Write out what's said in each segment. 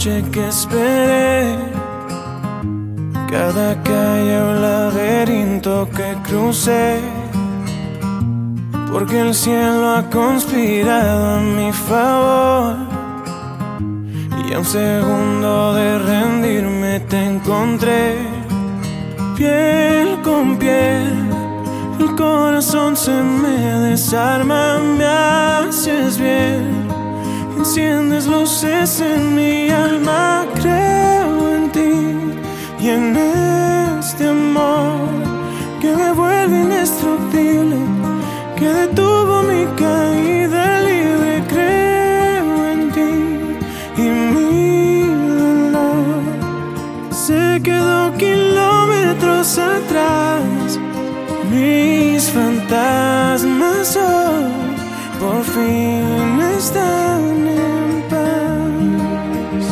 noche que esperé, cada calle un laberinto que crucé, porque el cielo ha conspirado a mi favor. Y a un segundo de rendirme te encontré, piel con piel. El corazón se me desarma, me haces bien. Enciendes luces en mi alma, creo en ti y en este amor que me vuelve indestructible, que detuvo mi caída libre. Creo en ti y mi dolor se quedó kilómetros atrás. Mis fantasmas hoy por fin están en paz.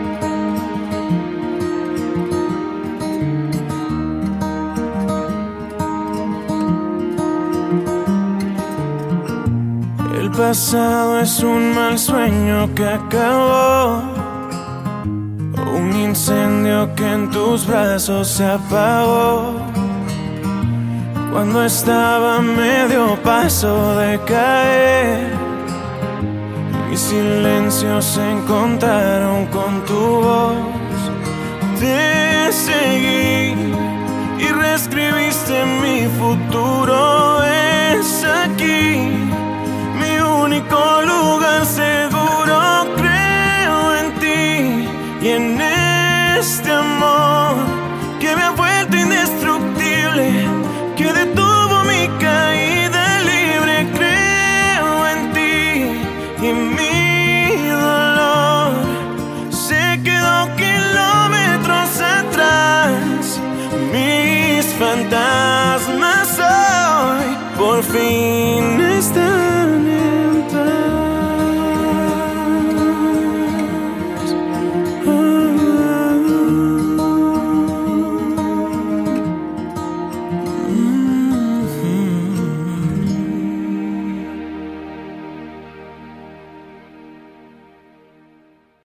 El pasado es un mal sueño que acabó, un incendio que en tus brazos se apagó. Cuando estaba a medio paso de caer, mis silencios se encontraron con tu voz. Te seguí y reescribiste mi futuro. Es aquí mi único lugar seguro. Creo en ti y en este amor que me ha vuelto indestructible, que detuvo mi caída libre. Creo en ti y mi dolor se quedó kilómetros atrás. Mis fantasmas hoy por fin están